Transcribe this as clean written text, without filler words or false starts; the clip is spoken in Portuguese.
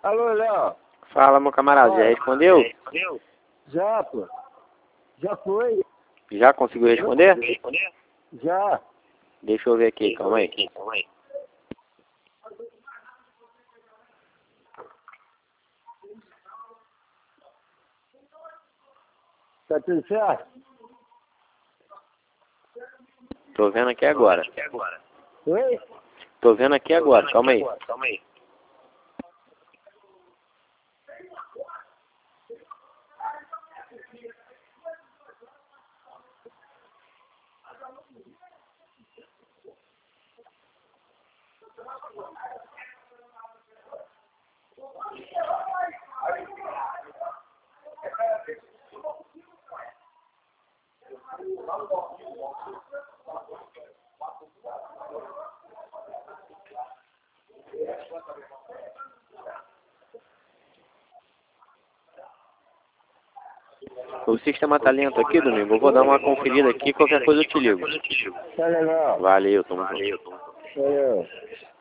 Alô, Léo. Fala, meu camarada, já respondeu? Já, pô. Já foi. Já conseguiu responder? Já. Deixa eu ver aqui, calma aí. Tá tudo certo? Tô vendo aqui agora. Oi? Tô vendo aqui agora, calma aí. O sistema tá lento aqui, Domingo. Eu vou dar uma conferida aqui, qualquer coisa eu te ligo. Tá legal. Valeu, tamo junto. Valeu.